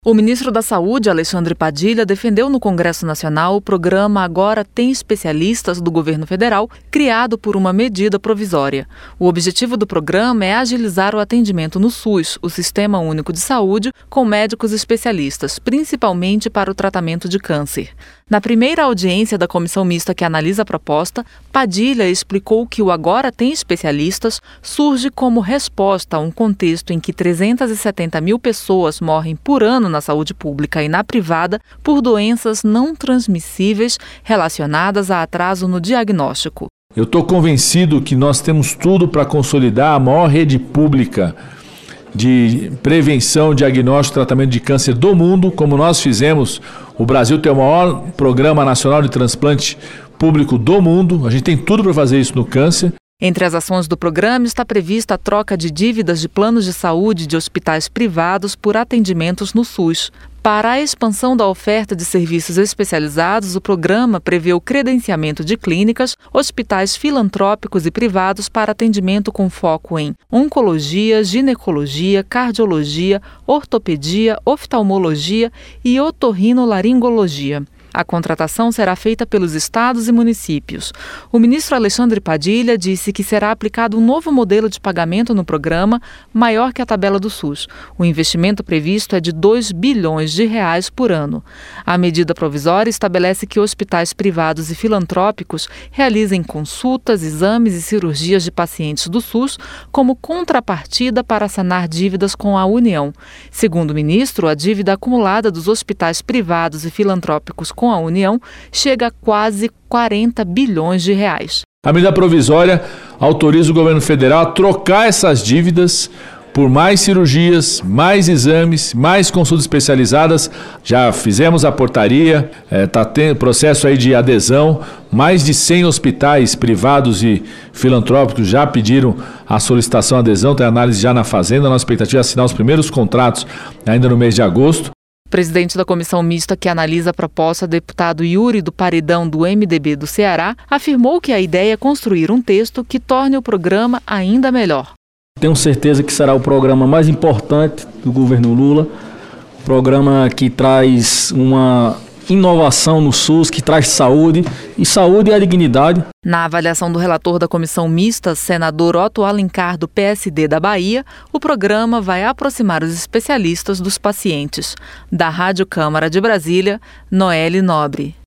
O ministro da Saúde, Alexandre Padilha, defendeu no Congresso Nacional o programa Agora Tem Especialistas do governo federal, criado por uma medida provisória. O objetivo do programa é agilizar o atendimento no SUS, o Sistema Único de Saúde, com médicos especialistas, principalmente para o tratamento de câncer. Na primeira audiência da comissão mista que analisa a proposta, Padilha explicou que o Agora Tem Especialistas surge como resposta a um contexto em que 370 mil pessoas morrem por ano na saúde pública e na privada por doenças não transmissíveis relacionadas a atraso no diagnóstico. Eu estou convencido que nós temos tudo para consolidar a maior rede pública de prevenção, diagnóstico e tratamento de câncer do mundo, como nós fizemos. O Brasil tem o maior programa nacional de transplante público do mundo. A gente tem tudo para fazer isso no câncer. Entre as ações do programa está prevista a troca de dívidas de planos de saúde de hospitais privados por atendimentos no SUS. Para a expansão da oferta de serviços especializados, o programa prevê o credenciamento de clínicas, hospitais filantrópicos e privados para atendimento com foco em oncologia, ginecologia, cardiologia, ortopedia, oftalmologia e otorrinolaringologia. A contratação será feita pelos estados e municípios. O ministro Alexandre Padilha disse que será aplicado um novo modelo de pagamento no programa, maior que a tabela do SUS. O investimento previsto é de R$ 2 bilhões por ano. A medida provisória estabelece que hospitais privados e filantrópicos realizem consultas, exames e cirurgias de pacientes do SUS como contrapartida para sanar dívidas com a União. Segundo o ministro, a dívida acumulada dos hospitais privados e filantrópicos com a União chega a quase 40 bilhões de reais. A medida provisória autoriza o governo federal a trocar essas dívidas por mais cirurgias, mais exames, mais consultas especializadas. Já fizemos a portaria, está tendo processo aí de adesão. Mais de 100 hospitais privados e filantrópicos já pediram a solicitação de adesão, tem análise já na Fazenda. Nossa expectativa é assinar os primeiros contratos ainda no mês de agosto. O presidente da comissão mista que analisa a proposta, deputado Yuri do Paredão do MDB do Ceará, afirmou que a ideia é construir um texto que torne o programa ainda melhor. Tenho certeza que será o programa mais importante do governo Lula, programa que traz uma inovação no SUS, que traz saúde, e saúde é a dignidade. Na avaliação do relator da comissão mista, senador Otto Alencar, do PSD da Bahia, o programa vai aproximar os especialistas dos pacientes. Da Rádio Câmara de Brasília, Noelle Nobre.